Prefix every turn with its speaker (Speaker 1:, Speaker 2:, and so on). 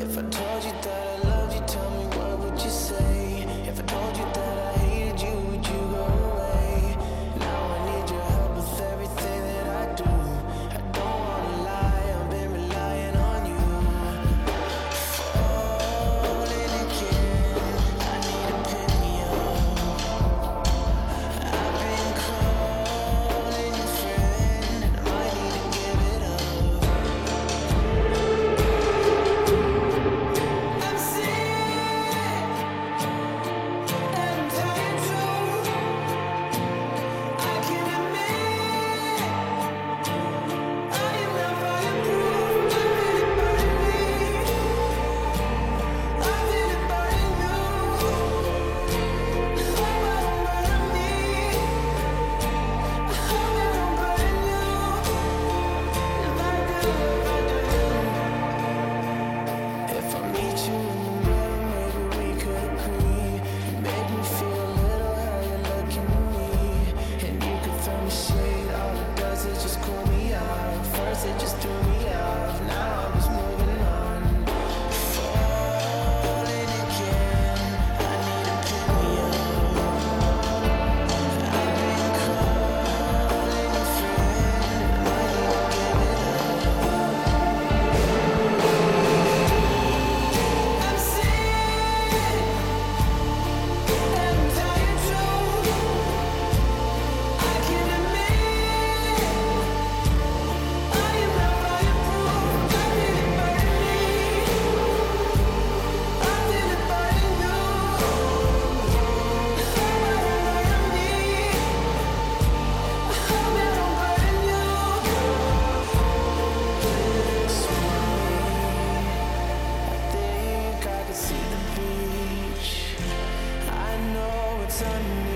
Speaker 1: If I told you that I loved you, tell me what would you say? If I told you that I hated you, would you go away? Now I need your help with everything that I do. I don't wanna lie, I've been relying on you. Falling again, I need a pick me up. I've been calling your friend, and I might need to give it up. I'm sick and I'm tired too. I can admit I am not fireproof. I feel it burning me. I feel it burning you. I hope I don't burn me. I hope I don't burn you. If I do, if I meet you in the middle, maybe we could agree. You make me feel a little how you're looking at me. And you can throw me shade, all it does is just cool me off. First it just threw me off, now I'm just moving on. Falling again, I need to pick me up. I've been calling a friend, and I might need to give it up. I'm sick and I'm tired too. I can admit I am not fireproof. I feel it burning me. I feel it burning you. I hope I don't burn me. I hope I don't burn you. I think I can see the beach. I know it's underneath.